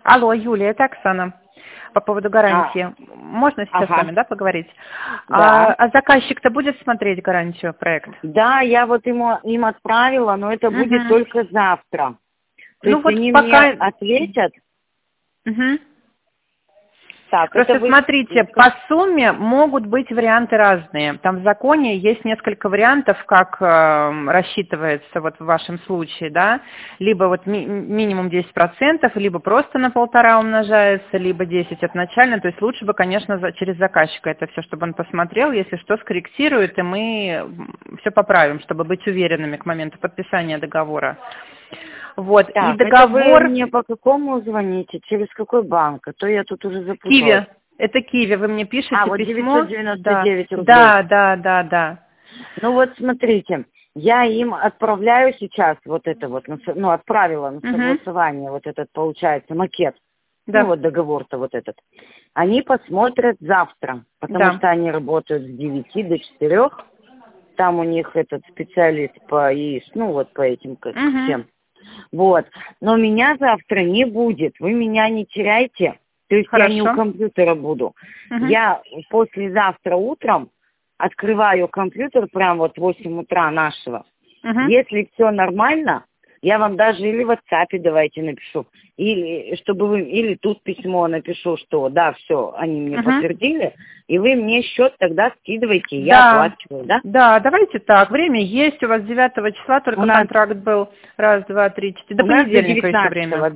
Алло, Юлия, это Оксана. По поводу гарантии. Можно сейчас с вами, да, поговорить? Да. А заказчик-то будет смотреть гарантию, проект? Да, я вот им отправила, но это будет только завтра. То Ну есть вот они пока... мне ответят. Угу. Так, Просто это вы... смотрите, по сумме могут быть варианты разные. Там в законе есть несколько вариантов, как рассчитывается вот в вашем случае, да. Либо вот минимум 10%, либо просто на 1,5 умножается, либо 10 от начальной. То есть лучше бы, конечно, через заказчика это все, чтобы он посмотрел, если что, скорректирует, и мы все поправим, чтобы быть уверенными к моменту подписания договора. Вот, Так, и договор... это вы мне по какому звоните? Через какой банк? А то я тут уже запуталась. Киви. Это Киви. Вы мне пишете вот письмо. 999 рублей. Да. Ну вот смотрите, я им отправляю сейчас вот это вот, ну отправила на согласование вот этот, получается, макет. Да. Ну вот договор-то вот этот. Они посмотрят завтра, потому что они работают с 9 до 4. Там у них этот специалист по ИИС, ну вот по этим всем. Вот. Но меня завтра не будет. Вы меня не теряйте. То есть я не у компьютера буду. Я послезавтра утром открываю компьютер прямо вот в 8 утра нашего. Если все нормально, я вам даже или в WhatsApp давайте напишу, или чтобы вы, или тут письмо напишу, что да, все, они мне подтвердили, и вы мне счет тогда скидываете, я оплачиваю, да? Да, давайте так. Время есть, у вас 9 числа только контракт был. Раз, два, три, четыре. До понедельника еще время.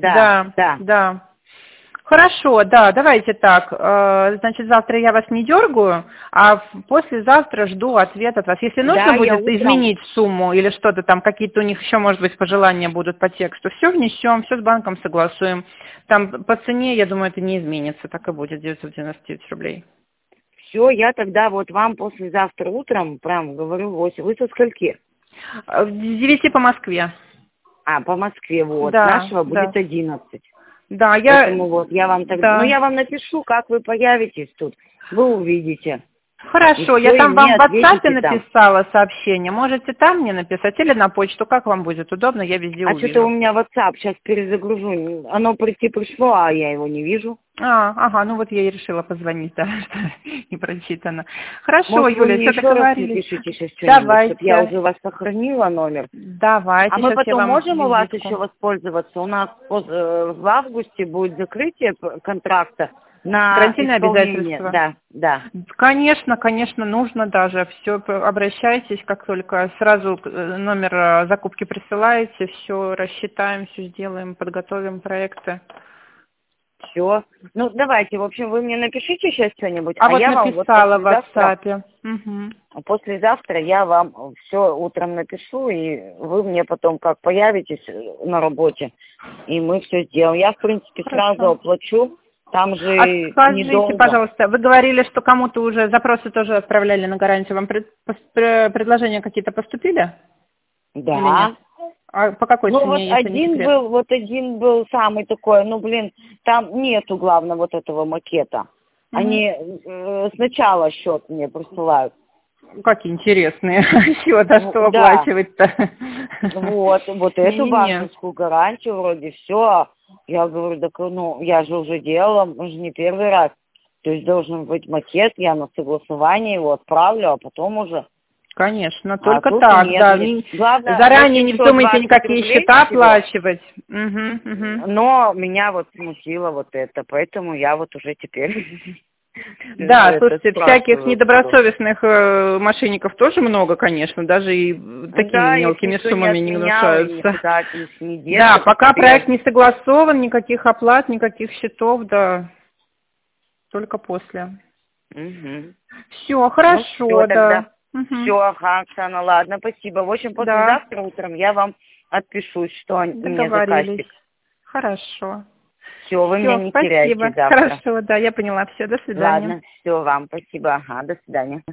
Да. Хорошо, да, давайте так. Значит, завтра я вас не дергаю, а послезавтра жду ответ от вас. Если нужно будет изменить сумму или что-то там, какие-то у них еще, может быть, пожелания будут по тексту, все внесем, все с банком согласуем. Там по цене, я думаю, это не изменится, так и будет, 999 рублей. Все, я тогда вот вам послезавтра утром, прям говорю, 8. Вы со скольки? С 9 по Москве. По Москве, вот. Нашего будет 11. Да, Поэтому вот я вам тогда... Ну, я вам напишу, как вы появитесь тут. Вы увидите. Хорошо, я там вам в WhatsApp написала сообщение. Можете там мне написать или на почту, как вам будет удобно, я везде увижу. Что-то у меня WhatsApp, сейчас перезагружу. Оно пришло, а я его не вижу. Ну вот я и решила позвонить, да, что не прочитано. Хорошо, может, Юля, все договорились. Напишите сейчас Давайте. Чтобы я уже вас сохранила номер. Давайте. А мы потом можем у вас еще воспользоваться? У нас в августе будет закрытие контракта на карантинные обязательства. Да. Конечно, нужно даже. Все, обращайтесь, как только сразу номер закупки присылаете, все рассчитаем, все сделаем, подготовим проекты. Все. Ну, давайте, в общем, вы мне напишите сейчас что-нибудь, вот я написала вам в WhatsApp. Послезавтра я вам все утром напишу, и вы мне потом как появитесь на работе, и мы все сделаем. Я, в принципе, сразу оплачу. Там же скажите, недолго. Пожалуйста, вы говорили, что кому-то уже запросы тоже отправляли на гарантию. Вам предложения какие-то поступили? Да. А по какой цене, если не секрет? один был самый такой, там нету, главное, вот этого макета. Они сначала счет мне присылают. Какие интересные счета, что оплачивать-то? Вот эту банковскую гарантию вроде все. Я говорю, я же уже делала, уже не первый раз. То есть должен быть макет, я на согласование его отправлю, а потом уже... Конечно, только так, да. Главное, заранее не вздумайте никакие счета оплачивать. Но меня вот смутило вот это, поэтому я вот уже теперь... Да, слушайте, всяких недобросовестных мошенников тоже много, конечно, даже и такими мелкими суммами не гнушаются. Да, пока проект не согласован, никаких оплат, никаких счетов, да, только после. Все, хорошо, да. Все, Оксана, ладно, спасибо. В общем, послезавтра утром я вам отпишусь, что мне заказчик. Хорошо. Все, вы меня не теряете завтра. Хорошо, да, я поняла. Все, до свидания. Ладно, все, вам спасибо. До свидания.